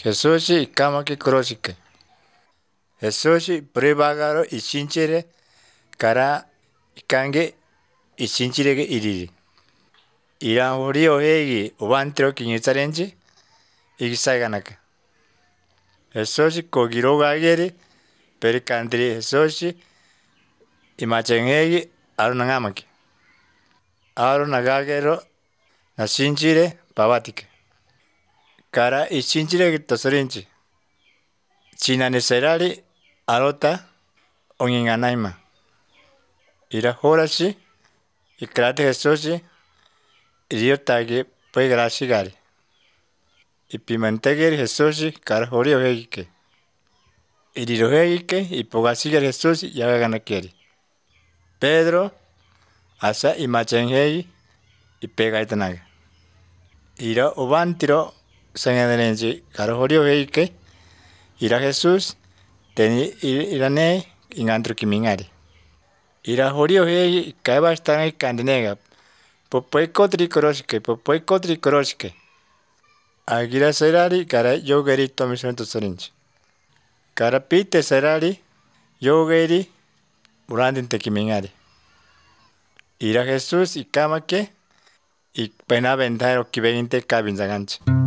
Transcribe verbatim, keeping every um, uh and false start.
Jesusi kamaki kurosike. Jesusi privagaro ichinchire kara ikange ichinchirege iriri. Irahuri ohegi ubantiro kinyisarenji igisaiganaka. Jesusi kogirogageri perikandiri Jesusi imachengegi arunangamaki. Arunagagero nasinchire pavatike. Kara ichinchirege tosorinchi. Chinane serari arota onginganaima. Ira horashi ikrate Jesusi iriotagi pegrashigari. Ipimentegeri Jesusi kara hori ohegike. Irirohegike ipogasigari Jesusi yagaganakeri. Pedro asa imachengegi ipegaitanaga. Ira ubantiro sangaderenji kara hori ohegike. Ira Jesus teni irane ingantro kimingari. Ira hori ohegi kaibastanga ikandinega. Popoi kotri koroshike, popoi kotri koroshike. Agira serari kara yogeri tomisonto sorinchi. Kara pite serari yogeri urandinte kimingari. Ira Jesus ikamake ikpena ventaro kibeginte kabinzaganchi.